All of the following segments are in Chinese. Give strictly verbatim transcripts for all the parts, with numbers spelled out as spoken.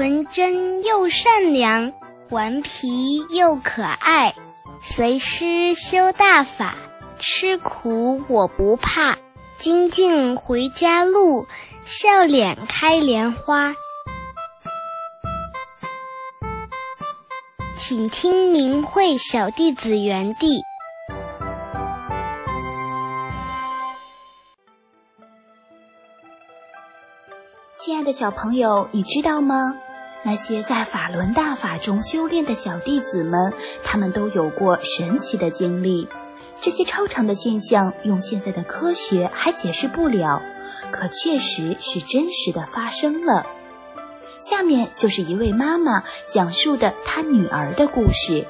纯真又善良，顽皮又可爱。随师修大法，吃苦我不怕。精进回家路，笑脸开莲花。请听明慧小弟子园地。 亲爱的小朋友，你知道吗？那些在法轮大法中修炼的小弟子们，他们都有过神奇的经历。这些超常的现象用现在的科学还解释不了，可确实是真实的发生了。下面就是一位妈妈讲述的她女儿的故事。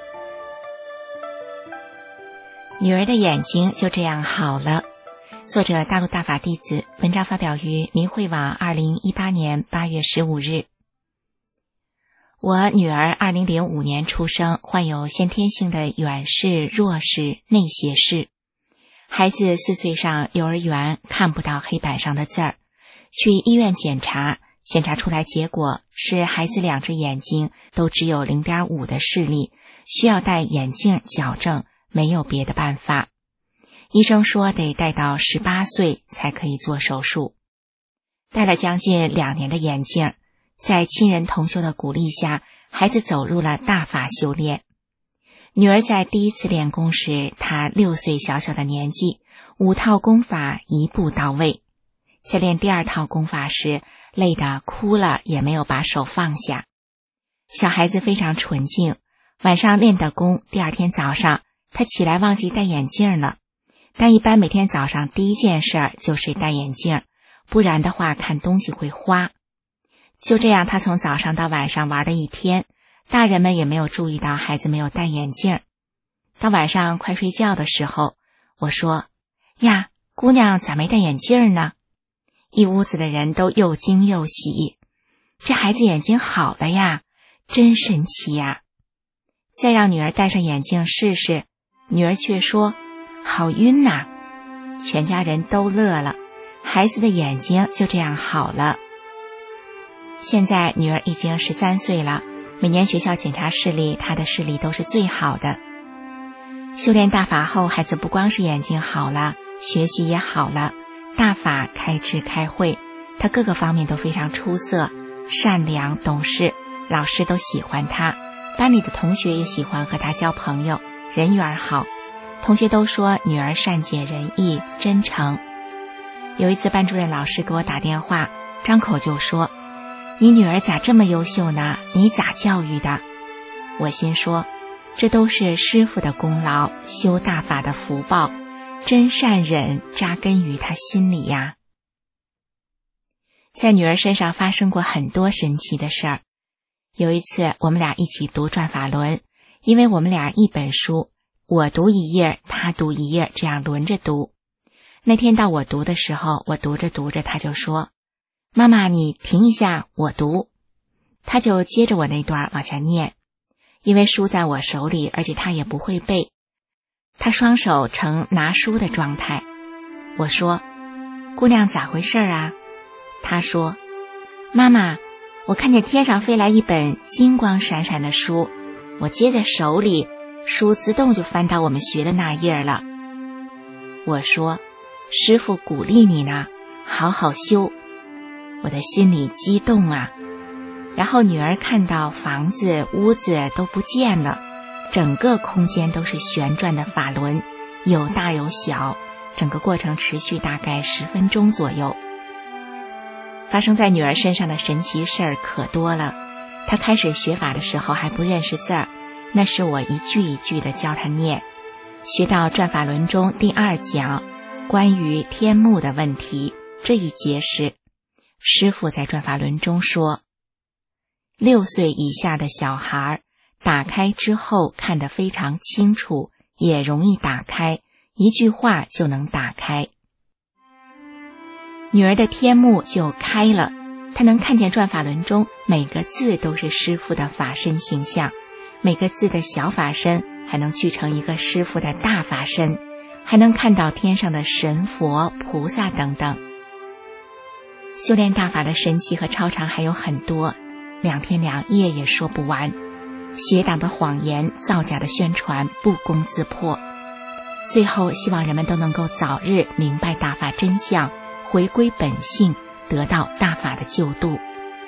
女儿的眼睛就这样好了。作者大陆大法弟子，文章发表于明慧网二零一八年八月十五日。我女儿二零零五年出生，患有先天性的远视、弱视、内斜视。孩子四岁上幼儿园看不到黑板上的字儿，去医院检查，检查出来结果是孩子两只眼睛都只有 零点五 的视力，需要戴眼镜矫正，没有别的办法。医生说得戴到十八岁才可以做手术。戴了将近两年的眼镜，在亲人同修的鼓励下，孩子走入了大法修炼。女儿在第一次练功时，她六岁小小的年纪，五套功法一步到位。在练第二套功法时，累得哭了也没有把手放下。小孩子非常纯净，晚上练的功，第二天早上她起来忘记戴眼镜了。但一般每天早上第一件事就是戴眼镜，不然的话看东西会花。就这样，他从早上到晚上玩了一天，大人们也没有注意到孩子没有戴眼镜。到晚上快睡觉的时候，我说：呀，姑娘咋没戴眼镜呢？一屋子的人都又惊又喜，这孩子眼睛好了呀，真神奇呀。再让女儿戴上眼镜试试，女儿却说好晕呐。全家人都乐了，孩子的眼睛就这样好了。现在女儿已经十三岁了，每年学校检查视力，她的视力都是最好的。修炼大法后，孩子不光是眼睛好了，学习也好了，大法开智开慧，她各个方面都非常出色，善良懂事，老师都喜欢她，班里的同学也喜欢和她交朋友，人缘好。同学都说女儿善解人意，真诚。有一次班主任老师给我打电话，张口就说：你女儿咋这么优秀呢？你咋教育的？我心说，这都是师父的功劳，修大法的福报，真善忍扎根于她心里呀。在女儿身上发生过很多神奇的事儿。有一次我们俩一起读转法轮，因为我们俩一本书，我读一页，他读一页，这样轮着读。那天到我读的时候，我读着读着，他就说：妈妈，你停一下，我读。他就接着我那段往下念，因为书在我手里，而且他也不会背，他双手呈拿书的状态。我说：姑娘咋回事啊？他说：妈妈，我看见天上飞来一本金光闪闪的书，我接在手里，书自动就翻到我们学的那页了。我说：师父鼓励你呢，好好修。我的心里激动啊。然后女儿看到房子屋子都不见了，整个空间都是旋转的法轮，有大有小，整个过程持续大概十分钟左右。发生在女儿身上的神奇事儿可多了。她开始学法的时候还不认识字儿，那是我一句一句的教她念。学到转法轮中第二讲关于天目的问题，这一节时，师父在转法轮中说，六岁以下的小孩打开之后看得非常清楚，也容易打开，一句话就能打开。女儿的天目就开了，她能看见转法轮中每个字都是师父的法身形象，每个字的小法身还能聚成一个师父的大法身，还能看到天上的神佛菩萨等等。修炼大法的神奇和超常还有很多， 两天两夜也说不完。邪党的谎言、造假的宣传不攻自破。最后希望人们都能够早日明白大法真相，回归本性，得到大法的救度。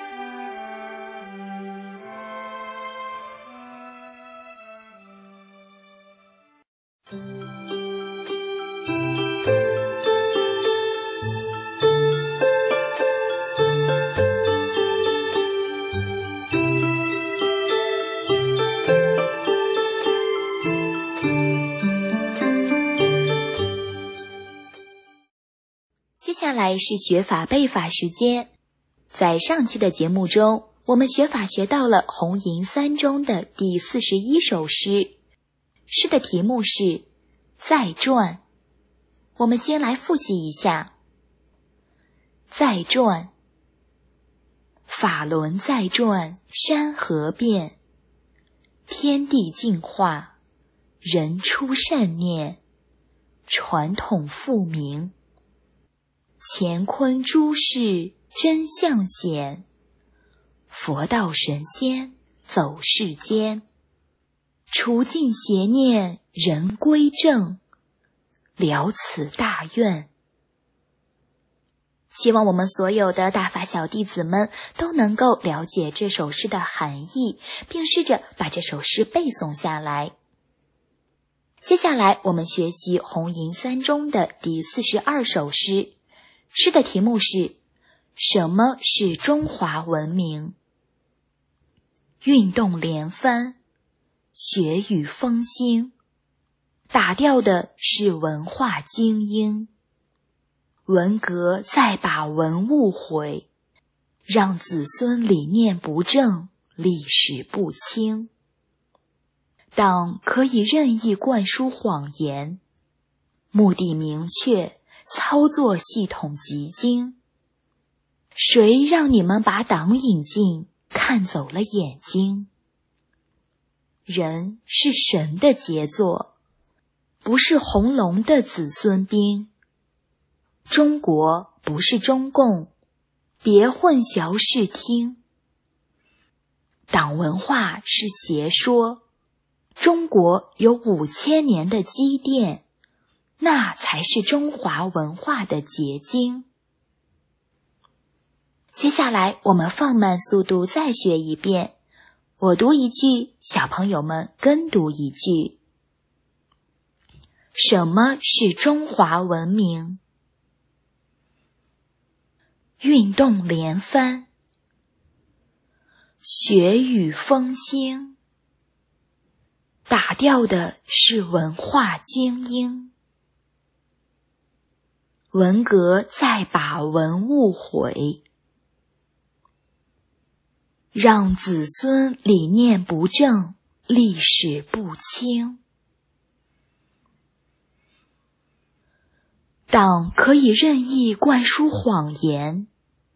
接下来是学法背法时间。在上期的节目中，我们学法学到了红银三中的第四十一首诗，诗的题目是再转。我们先来复习一下。再转，法轮再转，山河变，天地净化，人出善念，传统复明，乾坤诸事真相显，佛道神仙走世间，除尽邪念人归正，了此大愿。希望我们所有的大法小弟子们都能够了解这首诗的含义，并试着把这首诗背诵下来。接下来我们学习红银三中的第四十二首诗，诗的题目是什么是中华文明？运动连番，学语风兴，打掉的是文化精英。文革再把文物毁，让子孙理念不正，历史不清。党可以任意灌输谎言，目的明确，操作系统极精。谁让你们把党引进，看走了眼睛？人是神的杰作，不是红龙的子孙兵。中国不是中共，别混淆视听。党文化是邪说，中国有五千年的积淀，那才是中华文化的结晶。接下来我们放慢速度再学一遍，我读一句，小朋友们跟读一句。什么是中华文明？运动连番，学语风兴，打掉的是文化精英。文革再把文物毁，让子孙理念不正，历史不清。党可以任意灌输谎言，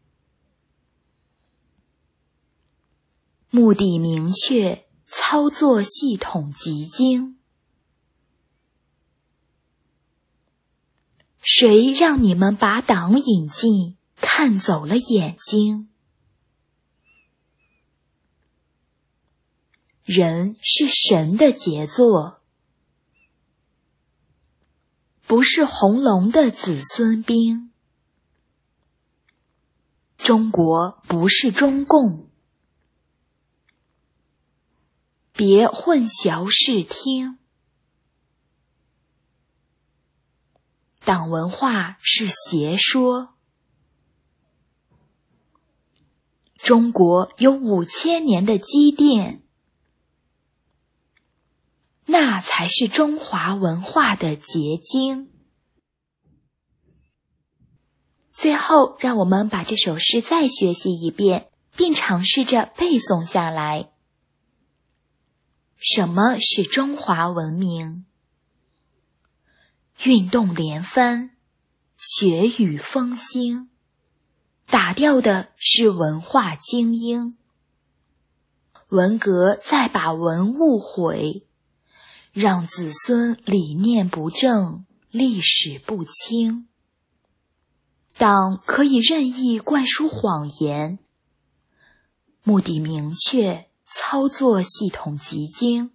目的明确，操作系统极精。谁让你们把党引进，看走了眼睛？人是神的杰作，不是红龙的子孙兵。中国不是中共，别混淆视听。党文化是邪说，中国有五千年的积淀，那才是中华文化的结晶。最后，让我们把这首诗再学习一遍，并尝试着背诵下来。什么是中华文明？运动连番，学语风兴，打掉的是文化精英。文革再把文物毁，让子孙理念不正，历史不清。党可以任意灌输谎言， 目的明确，操作系统极精。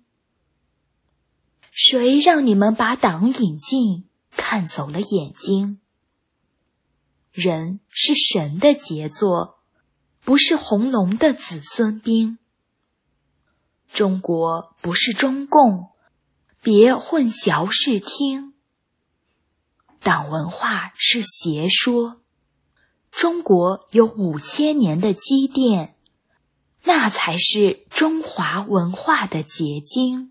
谁让你们把党引进，看走了眼睛？人是神的杰作，不是红龙的子孙兵。中国不是中共，别混淆视听。党文化是邪说，中国有五千年的积淀，那才是中华文化的结晶。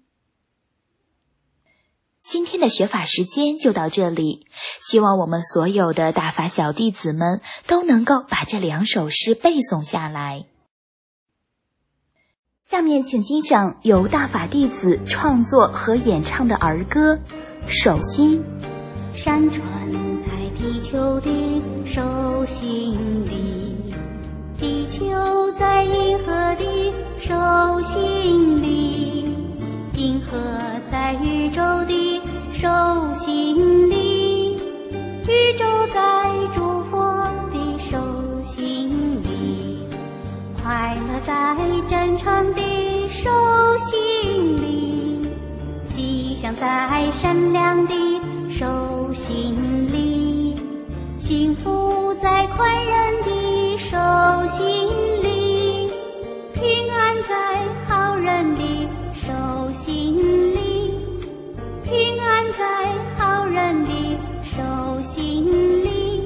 今天的学法时间就到这里，希望我们所有的大法小弟子们都能够把这两首诗背诵下来。下面请欣赏由大法弟子创作和演唱的儿歌《手心》。 山川在地球的手心里，地球在银河的手心里，银河在宇宙的手心里，宇宙在诸佛的手心里，快乐在战场的手心里，吉祥在善良的手心里，幸福在宽仁的手心里，平安在好人的手心里，平安在好人的手心里。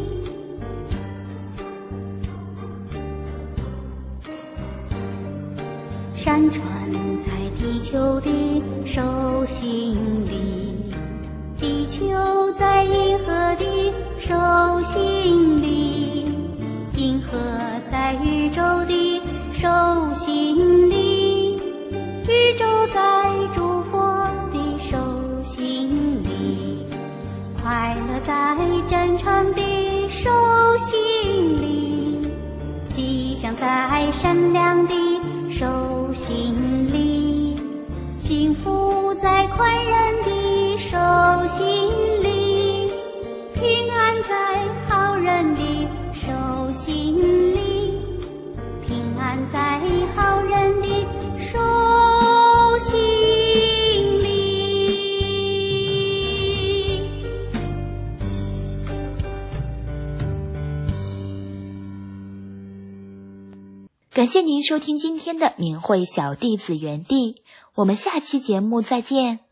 山川在地球的手心里，地球在银河的手心里，银河在宇宙的手心里，宇宙在诸佛的手心里，快乐在战场的手心里，吉祥在善良的手心里，幸福在宽仁的手心里，平安在好人的手心里，平安在好人的手心里。 感谢您收听今天的明慧小弟子园地，我们下期节目再见。